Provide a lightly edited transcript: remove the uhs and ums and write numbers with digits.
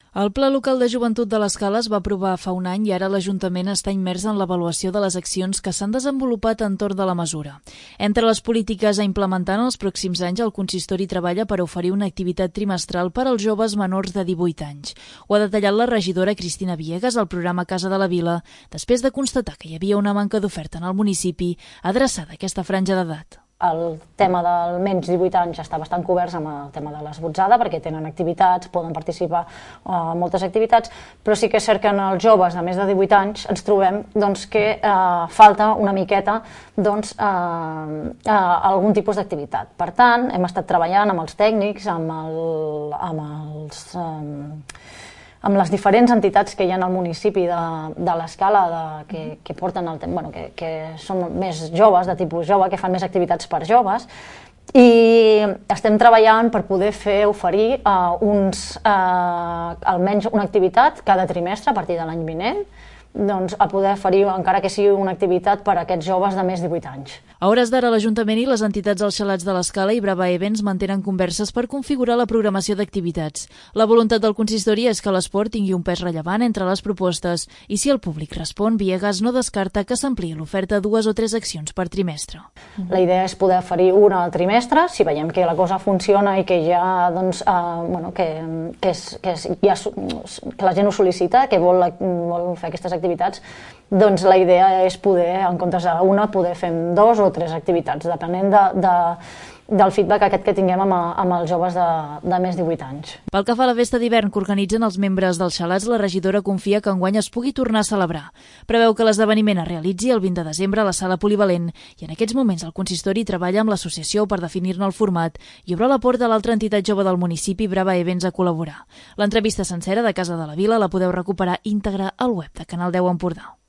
El Pla Local de Joventut de l'Escala es va aprovar fa un any i ara l'Ajuntament està immers en l'avaluació de les accions que s'han desenvolupat entorn de la mesura. Entre les polítiques a implementar en els pròxims anys, el consistori treballa per oferir una activitat trimestral per als joves menors de 18 anys. Ho ha detallat la regidora Cristina Villegas al programa Casa de la Vila, després de constatar que hi havia una manca d'oferta en el municipi adreçada a aquesta franja d'edat. El tema del menys 18 anys està bastant cobert amb el tema de l'esbotzada, perquè tenen activitats, poden participar en moltes activitats, però sí que és cert que en els joves de més de 18 anys ens trobem que falta una miqueta algun tipus d'activitat. Per tant, hem estat treballant amb els tècnics, amb les diferents entitats que hi ha al municipi de l'Escala que porten el temps, que són més joves, de tipus jove, que fan més activitats per joves, i estem treballant per poder oferir almenys una activitat cada trimestre a partir de l'any vinent, a poder oferir, encara que sigui una activitat per a aquests joves de més de 18 anys. A hores d'ara, l'Ajuntament i les entitats dels xalats de l'Escala i Brava Events mantenen converses per configurar la programació d'activitats. La voluntat del consistori és que l'esport tingui un pes rellevant entre les propostes i si el públic respon, Villegas no descarta que s'ampliï l'oferta a 2 o 3 accions per trimestre. La idea és poder oferir una al trimestre, si veiem que la cosa funciona i que ja que la gent ho sol·licita, que vol fer aquestes activitats, doncs la idea és poder, en comptes d'una, poder fer 2 o 3 activitats, depenent del feedback aquest que tinguem amb els joves de més de 18 anys. Pel que fa a la festa d'hivern que organitzen els membres dels xalats, la regidora confia que enguany es pugui tornar a celebrar. Preveu que l'esdeveniment es realitzi el 20 de desembre a la Sala Polivalent i en aquests moments el consistori treballa amb l'associació per definir-ne el format i obre la porta a l'altra entitat jove del municipi, Brava Events, a col·laborar. L'entrevista sencera de Casa de la Vila la podeu recuperar íntegra al web de Canal 10 Empordà.